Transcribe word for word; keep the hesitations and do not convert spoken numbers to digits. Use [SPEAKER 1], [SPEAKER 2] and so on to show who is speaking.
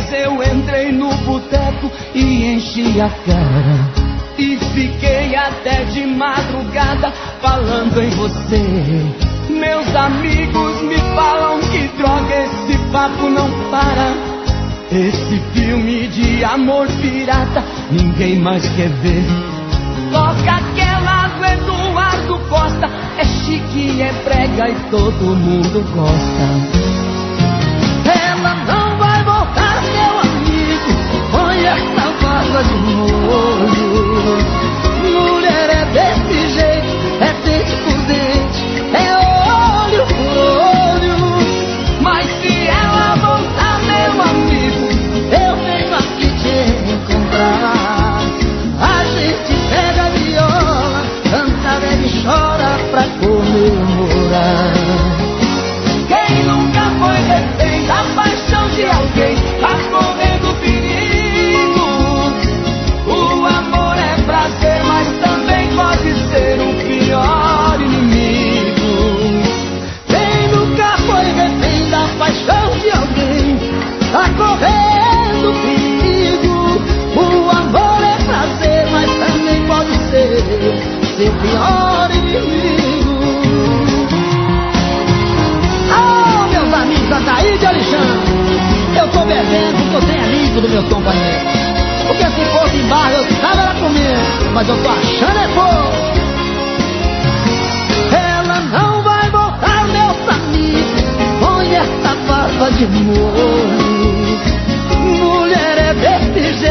[SPEAKER 1] eu entrei no boteco e enchi a cara. E fiquei até de madrugada falando em você. Meus amigos me falam que droga, esse papo não para. Esse filme de amor pirata ninguém mais quer ver. Toca aquela do Eduardo Costa, é chique, é brega e todo mundo gosta. Ela não vai voltar, meu amigo, põe essa vaga de molho. Mulher é desse jeito, é dente por dente, é olho por olho. Mas se ela voltar, meu amigo, eu venho aqui te encontrar. A gente pega a viola, canta, bebe e chora pra comemorar. Quem nunca foi refém da paixão de alguém, tá correndo perigo. O amor é prazer, mas também pode ser o pior inimigo. Quem nunca foi refém da paixão de alguém, tá correndo perigo. O amor é prazer, mas também pode ser seu pior inimigo. Oh, meus amigos, Ataíde de Alexandre, eu tô bebendo porque eu tenho amigo do meu companheiro. Porque se fosse em bar eu tava lá comendo, mas eu tô achando é pouco. Ela não vai voltar, meus amigos, põe essa barba de molho. Mulher é desse jeito,